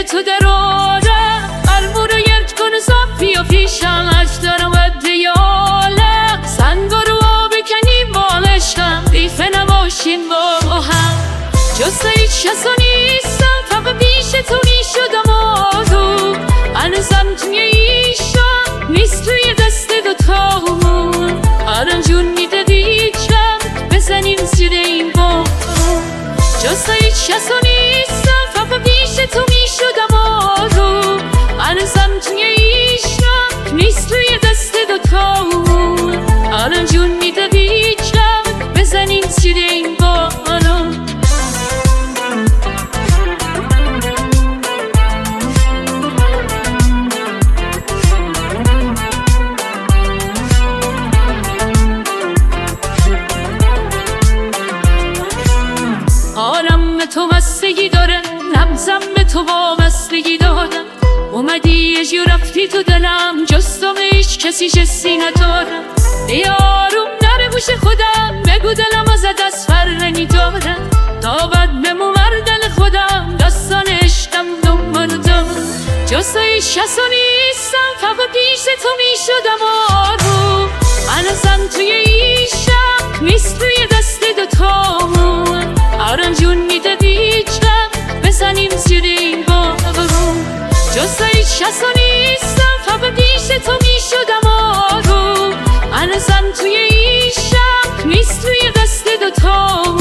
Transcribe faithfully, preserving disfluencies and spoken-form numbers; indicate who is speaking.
Speaker 1: تو در آرم قلبو رو گرد کن و صافی و پیشم اش دارم و دیاله سنگا رو آب کنیم با عشقم دیفه نباشیم با هم جز هیچ کسا نیستم فقط پیش تو میشدم آروم هنوزم توی ایشم نیست توی دست دوتامون آرام جون میده دیچم بزنیم زیر این بام جز هیچ کسا نیستم فقط پیش تو میشدم آروم هنوزم توی ایشم نیست توی دست دوتامون آرام جون میده دیچم بزنیم زیر این بام آرم به تو بستگی داره نبزم به تو وابستگی دارم اومدی یه جو رفتی تو دلم جستم هیچ کسی جسی ندارم یاروم نره گوش خودم بگو دلم از دست فرنی دارم تا بد بمو مردل خودم دستان عشقم دنبال دارم جز هیچ کسا نیستم فقط پیش تو میشدم آروم هنوزم توی ایشم نیست توی دست دوتامون آرام جون میده دیچم بزنیم زیر این بارون جز هیچ کسا نیستم فقط پیش تو میشدم آروم هنوزم توی ایشم نیست توی دست دوتامون